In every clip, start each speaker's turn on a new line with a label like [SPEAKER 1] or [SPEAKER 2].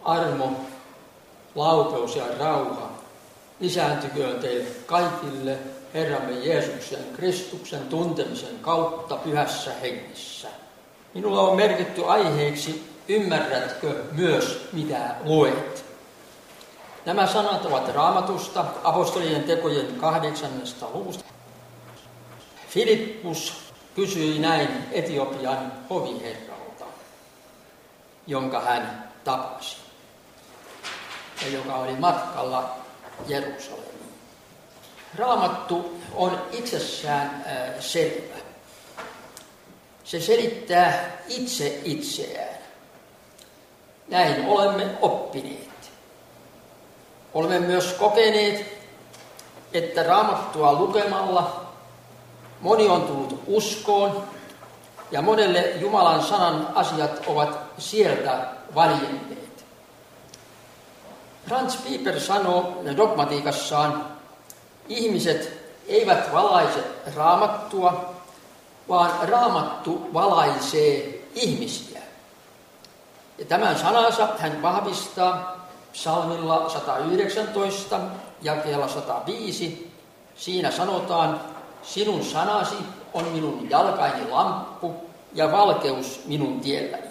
[SPEAKER 1] armo, laupeus ja rauha lisääntyköön teille kaikille Herramme Jeesuksen Kristuksen tuntemisen kautta pyhässä hengessä. Minulla on merkitty aiheeksi, ymmärrätkö myös mitä luet? Nämä sanat ovat Raamatusta, apostolien tekojen 8. luvusta. Filippus kysyi näin Etiopian hoviherralta, jonka hän tapasi ja joka oli matkalla Jerusalemiin. Raamattu on itsessään selvä. Se selittää itse itseään. Näin olemme oppineet. Olemme myös kokeneet, että Raamattua lukemalla moni on tullut uskoon ja monelle Jumalan sanan asiat ovat sieltä valjenneet. Franz Pieper sanoo dogmatiikassaan, ihmiset eivät valaise Raamattua, vaan Raamattu valaisee ihmisiä. Ja tämän sanansa hän vahvistaa psalmilla 119, jakeella 105. Siinä sanotaan, sinun sanasi on minun jalkaini lamppu ja valkeus minun tielläni.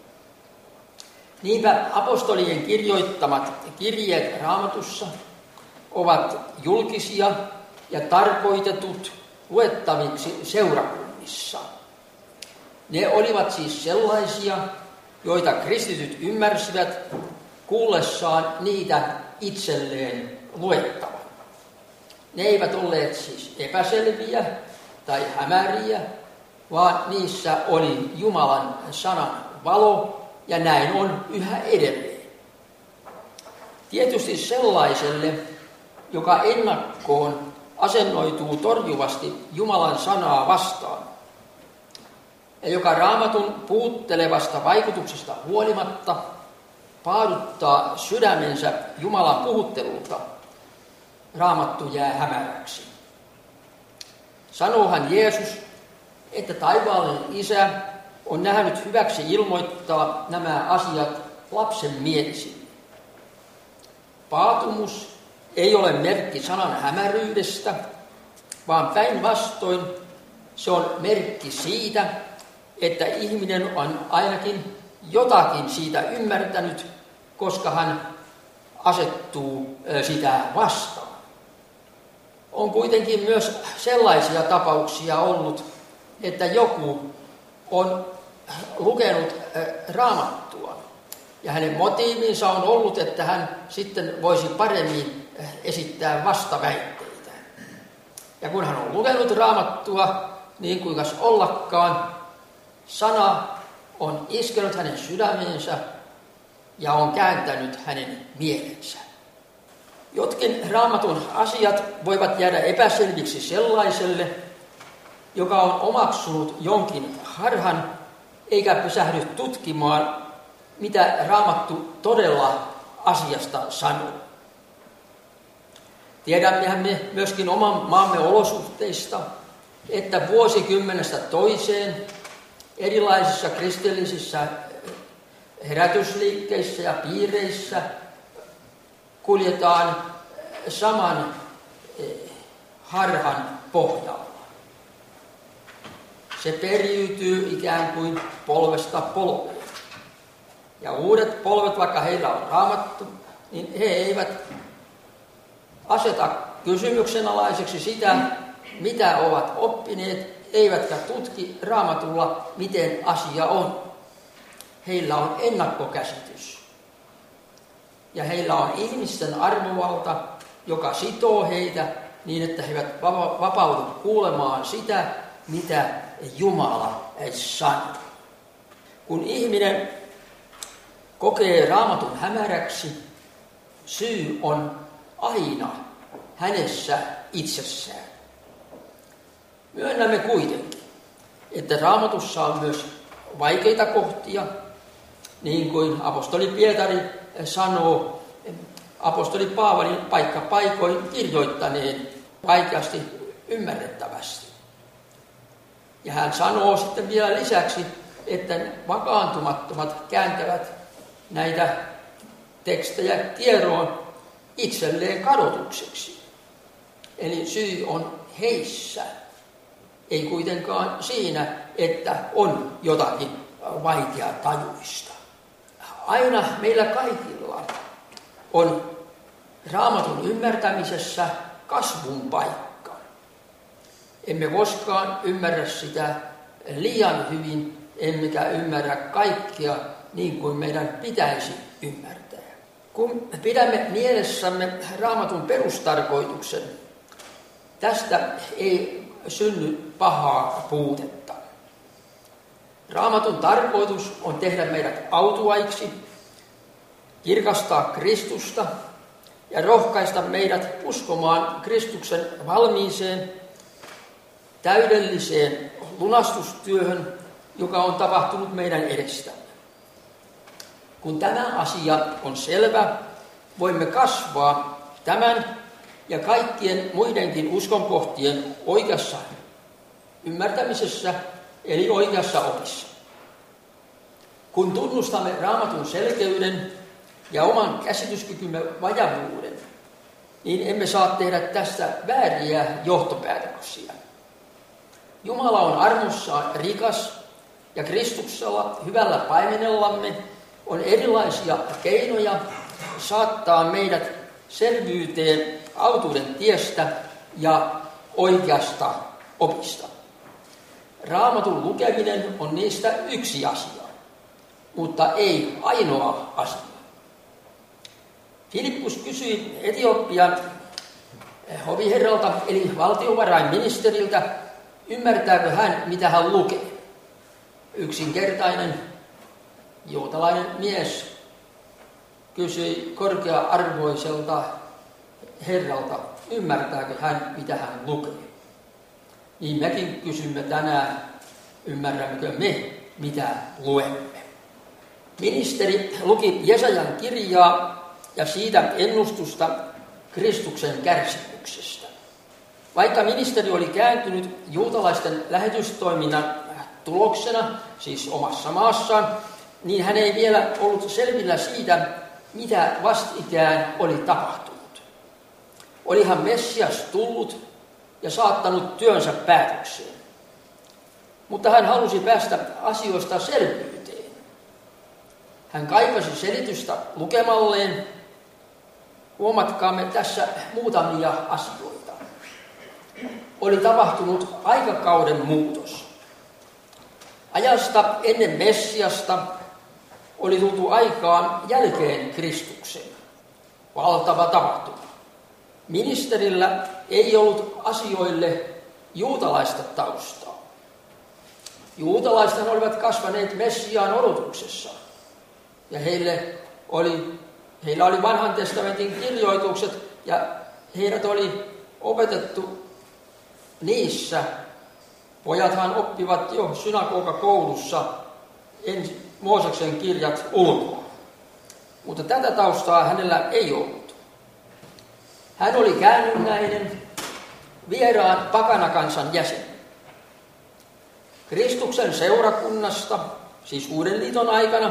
[SPEAKER 1] Niinpä apostolien kirjoittamat kirjeet Raamatussa ovat julkisia ja tarkoitetut luettaviksi seurakunnissa. Ne olivat siis sellaisia, joita kristityt ymmärsivät kuullessaan niitä itselleen luettavan. Ne eivät olleet siis epäselviä tai hämäriä, vaan niissä oli Jumalan sanan valo ja näin on yhä edelleen. Tietysti sellaiselle, joka ennakkoon asennoituu torjuvasti Jumalan sanaa vastaan ja joka Raamatun puuttelevasta vaikutuksesta huolimatta paaduttaa sydämensä Jumalan puhuttelulta, Raamattu jää hämäräksi. Sanoohan Jeesus, että taivaallinen Isä on nähnyt hyväksi ilmoittaa nämä asiat lapsen mielisille. Paatumus ei ole merkki sanan hämäryydestä, vaan päinvastoin se on merkki siitä, että ihminen on ainakin jotakin siitä ymmärtänyt, koska hän asettuu sitä vastaan. On kuitenkin myös sellaisia tapauksia ollut, että joku on lukenut Raamattua ja hänen motiivinsa on ollut, että hän sitten voisi paremmin esittää vastaväitteitä. Ja kun hän on lukenut Raamattua, niin kuinkas ollakaan, sana on iskenyt hänen sydämeensä ja on kääntänyt hänen mielensä. Jotkin Raamatun asiat voivat jäädä epäselviksi sellaiselle, joka on omaksunut jonkin harhan, eikä pysähdy tutkimaan, mitä Raamattu todella asiasta sanoo. Tiedämmehän me myöskin oman maamme olosuhteista, että vuosikymmenestä toiseen erilaisissa kristillisissä herätysliikkeissä ja piireissä kuljetaan saman harhan pohjalla. Se periytyy ikään kuin polvesta polveen. Ja uudet polvet, vaikka heillä on Raamattu, niin he eivät aseta kysymyksenalaiseksi sitä, mitä ovat oppineet, eivätkä tutki Raamatulla, miten asia on. Heillä on ennakkokäsitys. Ja heillä on ihmisten arvovalta, joka sitoo heitä niin, että he eivät vapaudu kuulemaan sitä, mitä Jumala sanoo. Kun ihminen kokee Raamatun hämäräksi, syy on aina hänessä itsessään. Myönnämme kuitenkin, että Raamatussa on myös vaikeita kohtia, niin kuin apostoli Pietari sanoo, apostoli Paavalin paikka paikoin kirjoittaneen vaikeasti ymmärrettävästi. Ja hän sanoo sitten vielä lisäksi, että vakaantumattomat kääntävät näitä tekstejä tiedoon itselleen kadotukseksi. Eli syy on heissä, ei kuitenkaan siinä, että on jotakin vaikea tajuista. Aina meillä kaikilla on Raamatun ymmärtämisessä kasvun paikka. Emme koskaan ymmärrä sitä liian hyvin, emmekä ymmärrä kaikkea niin kuin meidän pitäisi ymmärtää. Kun pidämme mielessämme Raamatun perustarkoituksen, tästä ei synny pahaa puutetta. Raamatun tarkoitus on tehdä meidät autuaiksi, kirkastaa Kristusta ja rohkaista meidät uskomaan Kristuksen valmiiseen, täydelliseen lunastustyöhön, joka on tapahtunut meidän edestämme. Kun tämä asia on selvä, voimme kasvaa tämän ja kaikkien muidenkin uskonkohtien oikeassa ymmärtämisessä, eli oikeassa opissa. Kun tunnustamme Raamatun selkeyden ja oman käsityskykymme vajavuuden, niin emme saa tehdä tästä vääriä johtopäätöksiä. Jumala on armossaan rikas ja Kristuksella hyvällä paimenellamme on erilaisia keinoja saattaa meidät selvyyteen autuuden tiestä ja oikeasta opista. Raamatun lukeminen on niistä yksi asia, mutta ei ainoa asia. Filippus kysyi Etiopian hoviherralta eli valtiovarainministeriltä, ymmärtääkö hän, mitä hän lukee. Yksinkertainen juutalainen mies kysyi korkea-arvoiselta herralta, ymmärtääkö hän, mitä hän lukee. Niin mekin kysymme tänään, ymmärrämmekö me, mitä luemme. Ministeri luki Jesajan kirjaa ja siitä ennustusta Kristuksen kärsimyksestä. Vaikka ministeri oli kääntynyt juutalaisten lähetystoiminnan tuloksena, siis omassa maassaan, niin hän ei vielä ollut selvillä siitä, mitä vastikään oli tapahtunut. Olihan Messias tullut ja saattanut työnsä päätökseen. Mutta hän halusi päästä asioista selvyyteen. Hän kaipasi selitystä lukemalleen. Huomatkaamme tässä muutamia asioita. Oli tapahtunut aikakauden muutos. Ajasta ennen Messiasta oli tultu aikaan jälkeen Kristuksen. Valtava tapahtuma. Ministerillä ei ollut asioille juutalaista taustaa. Juutalaiset olivat kasvaneet Messiaan odotuksessa. Ja heillä oli vanhan testamentin kirjoitukset ja heidät oli opetettu niissä. Pojathan oppivat jo synagogakoulussa Mooseksen kirjat ulkoa. Mutta tätä taustaa hänellä ei ollut. Hän oli käännynnäinen, vieraan pakanakansan jäsen. Kristuksen seurakunnasta, siis Uuden liiton aikana,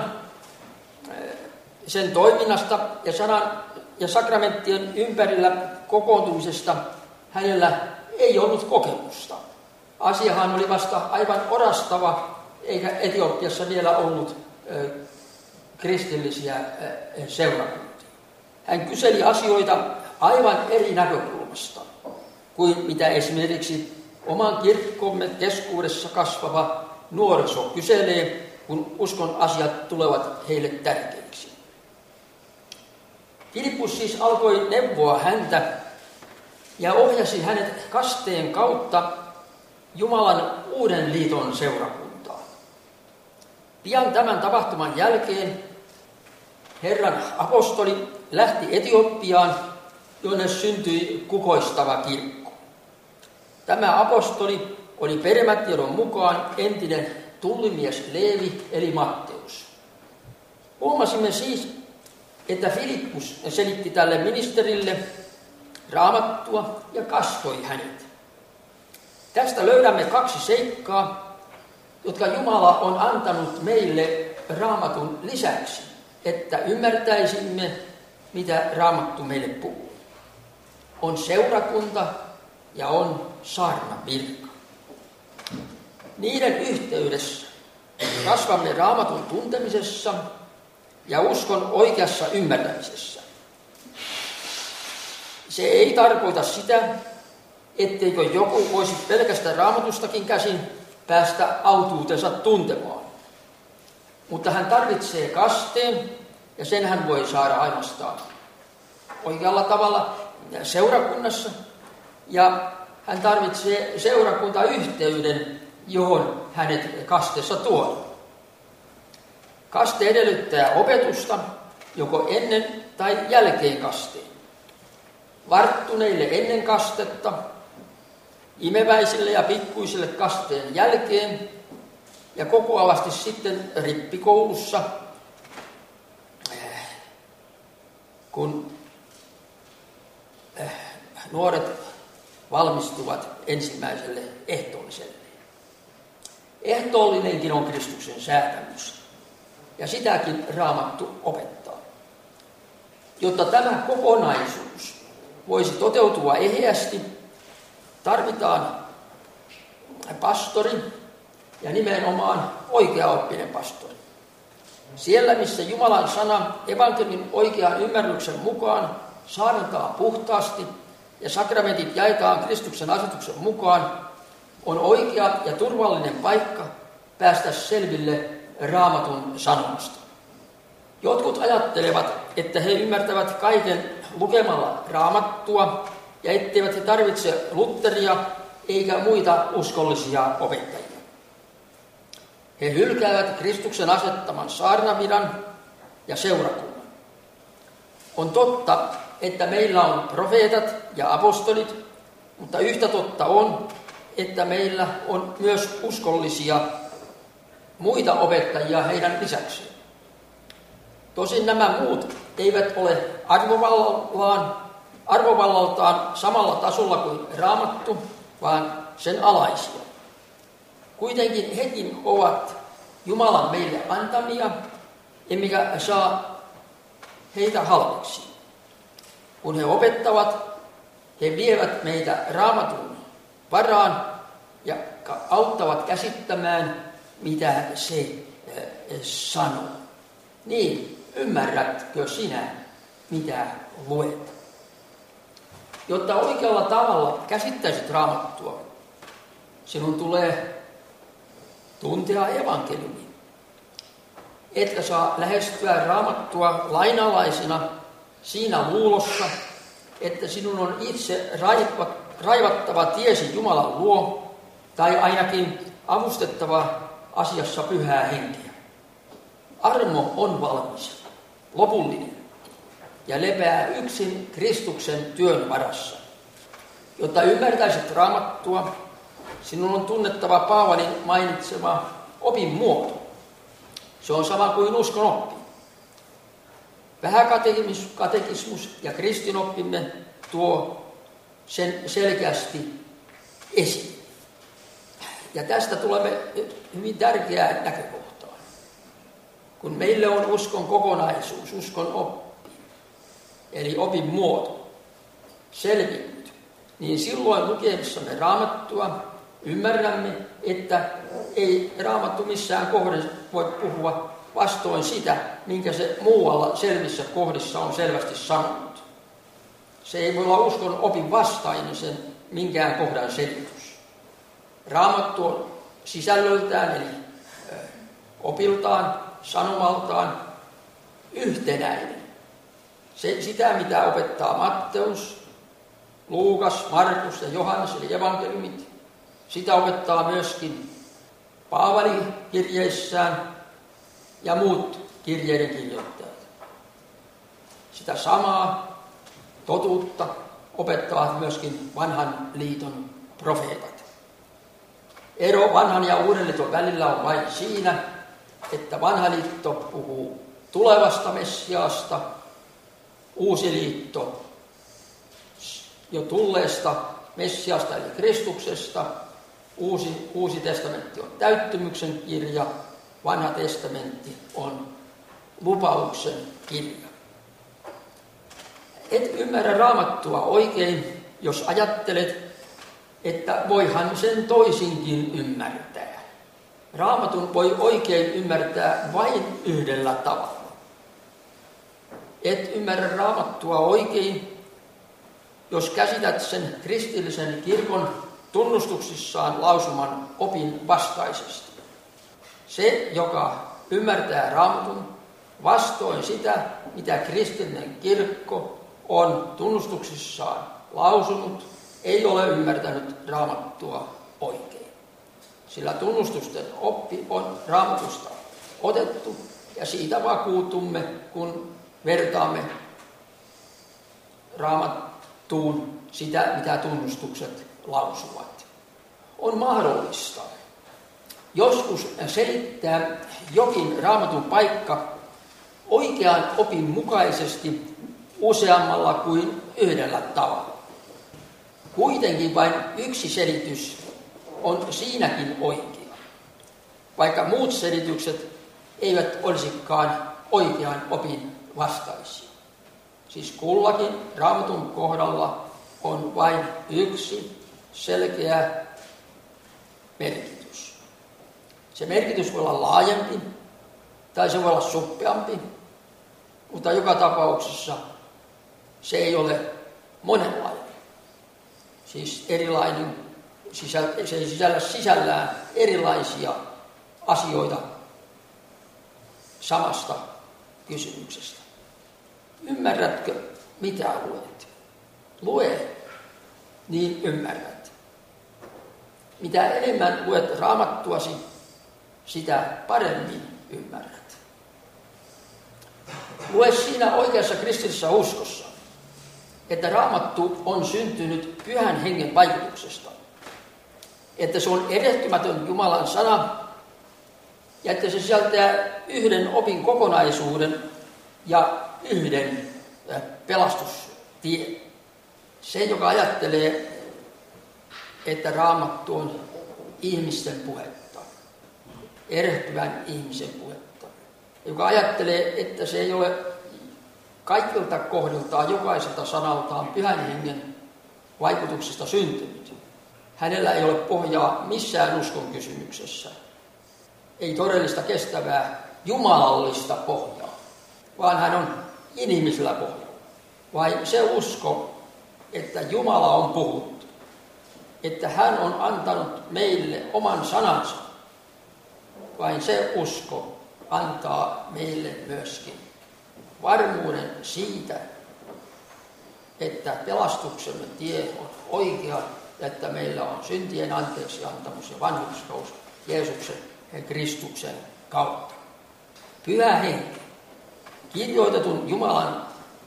[SPEAKER 1] sen toiminnasta ja sanan ja sakramenttien ympärillä kokoontumisesta hänellä ei ollut kokemusta. Asiahan oli vasta aivan orastava, eikä Etiopiassa vielä ollut kristillisiä seurakuntia. Hän kyseli asioita aivan eri näkökulmasta kuin mitä esimerkiksi oman kirkkomme keskuudessa kasvava nuoriso kyselee, kun uskon asiat tulevat heille tärkeiksi. Filippus siis alkoi neuvoa häntä ja ohjasi hänet kasteen kautta Jumalan uuden liiton seurakuntaan. Pian tämän tapahtuman jälkeen Herran apostoli lähti Etiopiaan, jonne syntyi kukoistava kirkko. Tämä apostoli oli perimätiedon mukaan entinen tullimies Leevi eli Matteus. Huomasimme siis, että Filippus selitti tälle ministerille Raamattua ja kastoi hänet. Tästä löydämme kaksi seikkaa, jotka Jumala on antanut meille Raamatun lisäksi, että ymmärtäisimme, mitä Raamattu meille puhuu. On seurakunta ja on saarnavirka. Niiden yhteydessä kasvamme Raamatun tuntemisessa ja uskon oikeassa ymmärtämisessä. Se ei tarkoita sitä, etteikö joku voisi pelkästään Raamatustakin käsin päästä autuutensa tuntemaan. Mutta hän tarvitsee kasteen, ja sen hän voi saada ainoastaan oikealla tavalla seurakunnassa. Ja hän tarvitsee seurakuntayhteyden, johon hänet kasteessa tuodaan. Kaste edellyttää opetusta, joko ennen tai jälkeen kasteen. Varttuneille ennen kastetta, imeväisille ja pikkuisille kasteen jälkeen ja kokoavasti sitten rippikoulussa, kun nuoret valmistuvat ensimmäiselle ehtoolliselle. Ehtoollinenkin on Kristuksen säätämys, ja sitäkin Raamattu opettaa. Jotta tämä kokonaisuus voisi toteutua eheästi, tarvitaan pastori ja nimenomaan oikeaoppinen pastori. Siellä, missä Jumalan sana evankeliumin oikean ymmärryksen mukaan saarnataan puhtaasti ja sakramentit jaetaan Kristuksen asetuksen mukaan, on oikea ja turvallinen paikka päästä selville Raamatun sanomasta. Jotkut ajattelevat, että he ymmärtävät kaiken lukemalla Raamattua ja etteivät he tarvitse Lutheria eikä muita uskollisia opettajia. He hylkäävät Kristuksen asettaman saarnaviran ja seurakunnan. On totta, että meillä on profeetat ja apostolit, mutta yhtä totta on, että meillä on myös uskollisia muita opettajia heidän lisäkseen. Tosin nämä muut eivät ole arvovallaltaan samalla tasolla kuin Raamattu, vaan sen alaisia. Kuitenkin hekin ovat Jumalan meille antamia, emmekä saa heitä halveksi. Kun he opettavat, he vievät meitä Raamatun varaan ja auttavat käsittämään, mitä se sanoo. Niin, ymmärrätkö sinä, mitä luet? Jotta oikealla tavalla käsittäisit Raamattua, sinun tulee tuntea evankeliumin. Etkä saa lähestyä Raamattua lainalaisena siinä luulossa, että sinun on itse raivattava tiesi Jumalan luo, tai ainakin avustettava asiassa pyhää henkeä. Armo on valmis, lopullinen, ja lepää yksin Kristuksen työn varassa. Jotta ymmärtäisit Raamattua, sinun on tunnettava Paavalin mainitsema opin muoto. Se on sama kuin uskonoppi. Vähäkatekismus ja kristinoppimme tuo sen selkeästi esiin. Ja tästä tulemme hyvin tärkeään näkökohtaan. Kun meille on uskon kokonaisuus, uskon oppi, eli opin muoto, selvinnyt, niin silloin lukemissamme Raamattua ymmärrämme, että ei Raamattu missään kohdassa voi puhua vastoin sitä, minkä se muualla selvissä kohdissa on selvästi sanonut. Se ei voi olla uskon opin vastainen sen minkään kohdan selitys. Raamattu on sisällöltään eli opiltaan, sanomaltaan yhtenäinen. Sitä, mitä opettaa Matteus, Luukas, Markus ja Johannes eli evankeliumit, sitä opettaa myöskin Paavali kirjeissään ja muut kirjeiden kirjoittajat. Sitä samaa totuutta opettavat myöskin vanhan liiton profeetat. Ero vanhan ja uuden liiton välillä on vain siinä, että vanha liitto puhuu tulevasta Messiaasta, uusi liitto jo tulleesta Messiasta eli Kristuksesta. Uusi testamentti on täyttymyksen kirja, vanha testamentti on lupauksen kirja. Et ymmärrä Raamattua oikein, jos ajattelet, että voihan sen toisinkin ymmärtää. Raamatun voi oikein ymmärtää vain yhdellä tavalla. Et ymmärrä Raamattua oikein, jos käsität sen kristillisen kirkon tunnustuksissaan lausuman opin vastaisesti. Se, joka ymmärtää Raamatun vastoin sitä, mitä kristillinen kirkko on tunnustuksissaan lausunut, ei ole ymmärtänyt Raamattua oikein. Sillä tunnustusten oppi on Raamatusta otettu ja siitä vakuutumme, kun vertaamme Raamattuun sitä, mitä tunnustukset lausuvat. On mahdollista joskus selittää jokin Raamatun paikka oikean opin mukaisesti useammalla kuin yhdellä tavalla. Kuitenkin vain yksi selitys on siinäkin oikea, vaikka muut selitykset eivät olisikaan oikean opin vastaisia. Siis kullakin Raamatun kohdalla on vain yksi selkeä merkitys. Se merkitys voi olla laajempi tai se voi olla suppeampi, mutta joka tapauksessa se ei ole monenlainen. Siis erilainen, se ei sisällä sisällään erilaisia asioita samasta kysymyksestä. Ymmärrätkö, mitä luet? Lue, niin ymmärrät. Mitä enemmän luet Raamattuasi, sitä paremmin ymmärrät. Lue siinä oikeassa kristillisessä uskossa, että Raamattu on syntynyt Pyhän Hengen vaikutuksesta, että se on erehtymätön Jumalan sana ja että se sisältää yhden opin kokonaisuuden ja yhden pelastustien. Se, joka ajattelee, että Raamattu on ihmisten puhetta, erehtyvän ihmisen puhetta, joka ajattelee, että se ei ole kaikilta kohdiltaan, jokaiselta sanaltaan Pyhän Hengen vaikutuksesta syntynyt. Hänellä ei ole pohjaa missään uskon kysymyksessä. Ei todellista kestävää jumalallista pohjaa, vaan hän on inhimillisellä pohjalla. Vai se usko, että Jumala on puhunut, että hän on antanut meille oman sanansa, vain se usko antaa meille myöskin varmuuden siitä, että pelastuksemme tie on oikea ja että meillä on syntien anteeksiantamus ja vanhurskaus Jeesuksen ja Kristuksen kautta. Pyhä Henki, kirjoitetun Jumalan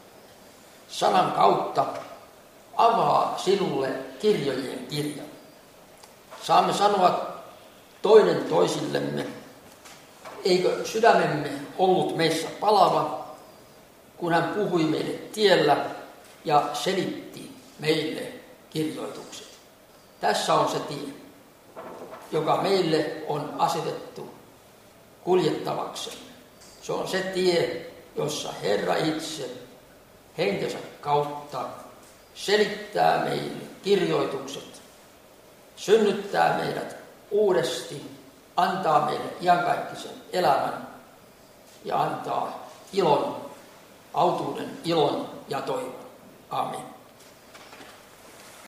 [SPEAKER 1] sanan kautta, avaa sinulle kirjojen kirjan. Saamme sanoa toinen toisillemme, eikö sydämemme ollut meissä palava, kun hän puhui meille tiellä ja selitti meille kirjoitukset. Tässä on se tie, joka meille on asetettu kuljettavaksemme. Se on se tie, jossa Herra itse henkensä kautta selittää meille kirjoitukset, synnyttää meidät uudesti, antaa meille iankaikkisen elämän ja antaa ilon, autuuden ilon ja toivon. Amen.